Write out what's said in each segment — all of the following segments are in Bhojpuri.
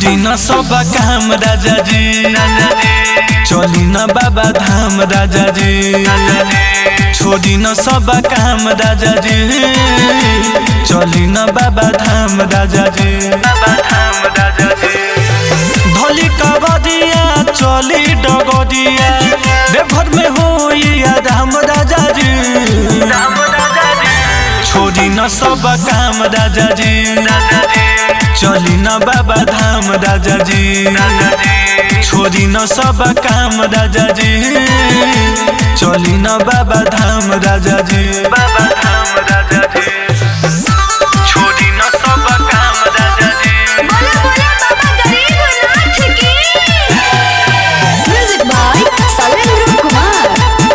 छोड़ी न सब काम राजा जी, चली न बाबा धाम राजा जी। छोड़ी न सब काम राजा जी, चली न बाबा धाम राजा जी। धोली कबदिया चली डगदिया, देवघर में हो धाम राजा जी। छोड़ी न सब काम राजा जी, चली न बाबा धाम राजा जी। छोड़ी न सब काम राजा जी, चली न बाबा धाम राजा जी। बाबा धाम राजा जी, छोड़ी न सब काम राजा जी। बोला बोला बाबा गरीबनाथ की। Music by Shailendra Kumar.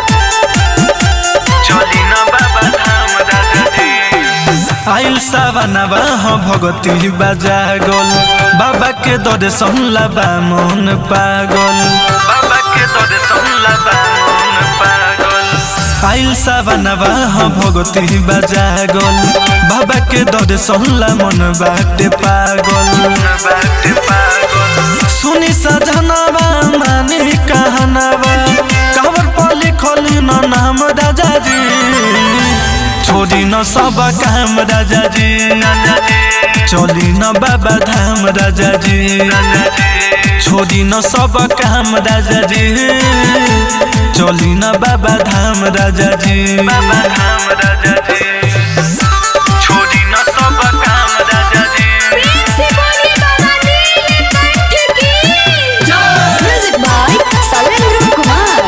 चली न बाबा धाम राजा जी। आइल सावनवा हो भगती बाजा गोल, बाबा के दर्शन लबा मन पागल। बाबा के दर्शन लबा मन पागल। आइल सावनवा हो भगती बाजा गोल, बाबा के दर्शन ला मन बाटे पागल। सुनी सजनवा मानी कहनवा, कावर पर लिखल न नाम राजा जी। छोड़ी न सब काम राजा जी, चली न बाबा धाम राजा जी। छोड़ी न सब काम राजा जी, चली न बाबा धाम राजा जी। बाबा धाम राजा जी, छोड़ी न सब काम राजा जी। प्रेम से बोलिए बाबा नीलकंठ की। Music by Shailendra Kumar.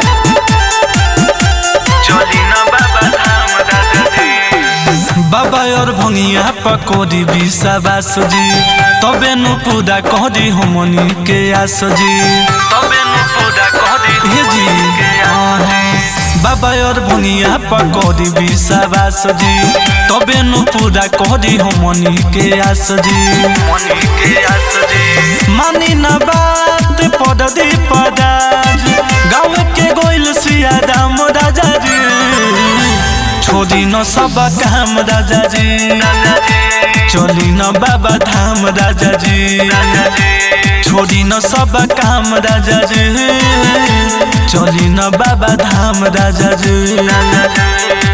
चली न बाबा धाम राजा जी। बाबा और भंगिया पकोड़ी विश्वास जी, तबे नु पूरा कहदी हमनी के आस जी। तबे नु पूरा कहदी हे जी। बाबा और भंगिया पकोड़ी विश्वास जी, तबे नु पूरा कहदी हमनी के आस जी। हमनी के आस जी। मानी न बात पददी पदाज, गाँव के गोइल सिया दाम राजा जी। छोड़ी न सब काम राजा जी, चली न बाबा धाम राजा जी। छोड़ी न सब काम राजा जी, चली न बाबा धाम राजा जी।